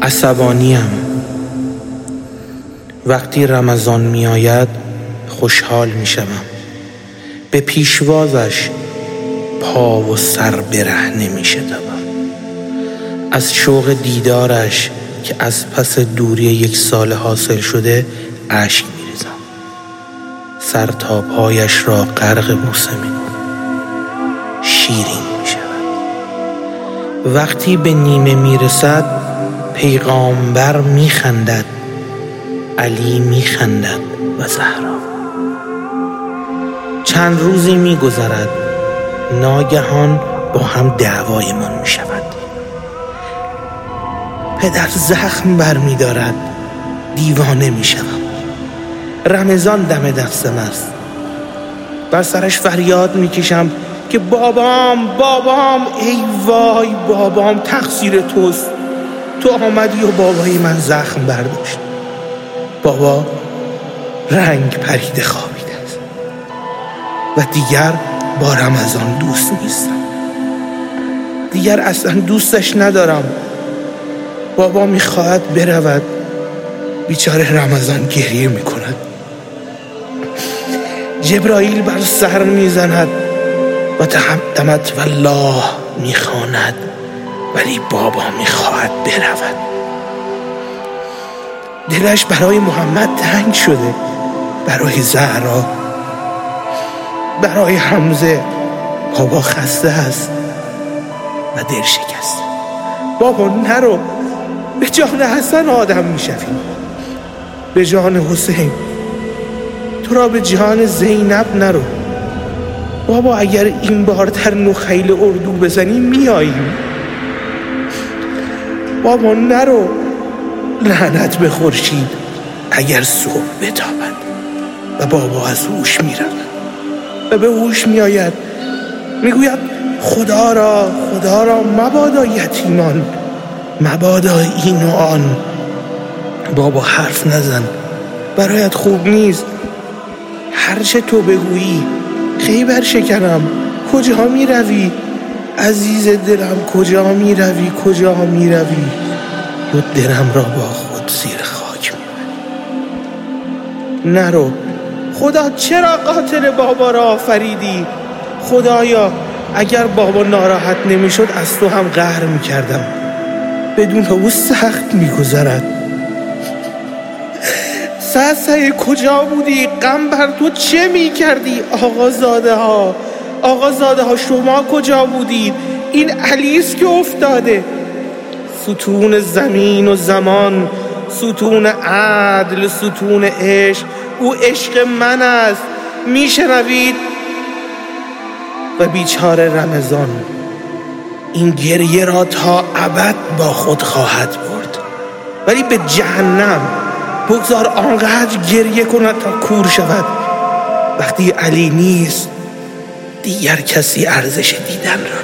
عصبانیم. وقتی رمضان می آید خوشحال می شوم. به پیشوازش پا و سر برهنه می شدم. از شوق دیدارش که از پس دوری 1 سال حاصل شده اشک می ریزم. سر تا پایش را غرق بوسه می کنم. شیرین می شود. وقتی به نیمه می رسد پیغامبر می خندد، علی می خندد و زهرا. چند روزی می گذرد، ناگهان با هم دعوایمان می شود. پدر زخم بر می دارد، دیوانه می شوم. رمضان دم دستم است. بر سرش فریاد می کشم که بابام، ای وای بابام، تقصیر توست. تو آمدی و بابای من زخم برداشت. بابا رنگ پریده خوابیده است و دیگر با رمضان دوست نیستم. دیگر اصلا دوستش ندارم. بابا میخواهد برود. بیچاره رمضان گریه میکند. جبرائیل بر سر میزند و تقدمت والله میخواند، ولی بابا میخواهد برود. دلش برای محمد تنگ شده، برای زهرا، برای حمزه. بابا خسته است و دل شکسته. بابا نرو، به جان حسن آدم میشویم، به جان حسین. تو را به جان زینب نرو. بابا اگر این بار در نخیل اردو بزنی میاییم. بابا نرو. لعنت به خورشید اگر صبح بتابد. و بابا از هوش میرود و به هوش میآید، میگوید خدا را مبادا یتیمان، مبادا این و آن. بابا حرف نزن، برایت خوب نیست. هرچه تو بگویی خیبر شکنم. کجا می روی عزیز دلم؟ کجا می روی و دلم را با خود زیر خاک می بری. نرو. خدا چرا قاتل بابا را آفریدی؟ خدایا اگر بابا ناراحت نمی شد از تو هم قهر می کردم. بدون او سخت می گذرد. سعی کجا بودی؟ غم بر تو چه می کردی؟ آقازاده ها شما کجا بودید؟ این علیست که افتاده. ستون زمین و زمان، ستون عدل، ستون عشق. او عشق من است. می شنوید؟ و بیچاره رمضان این گریه را تا ابد با خود خواهد برد، ولی به جهنم. بگذار آنقدر گریه کند تا کور شود. وقتی علی نیست دیگر کسی ارزش دیدن را